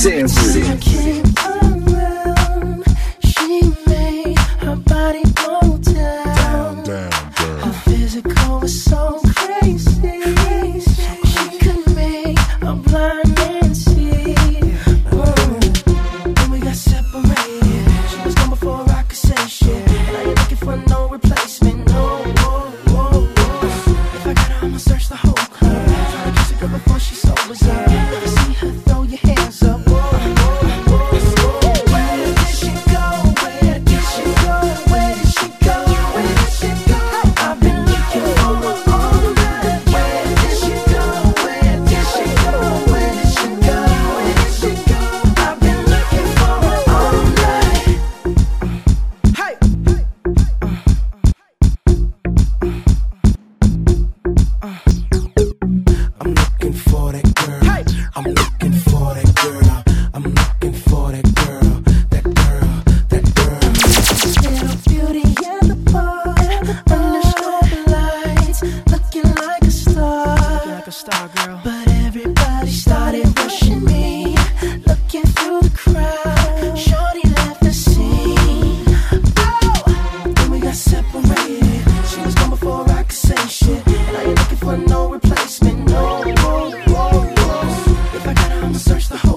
Sanford. I came around, she made her body go down. Her physical was so crazy. She could make a blind man see. Then we got separated. She was gone before I could say shit. Now you're looking for no replacement. No. If I got her, I'ma search the whole club. Try to kiss a girl before she sobers up. Never see her, throw your hands up. But everybody started rushing me, looking through the crowd. Shorty left the scene. Oh, then we got separated. She was gone before I could say shit. Now you're looking for no replacement. No. If I got her, I'ma search the whole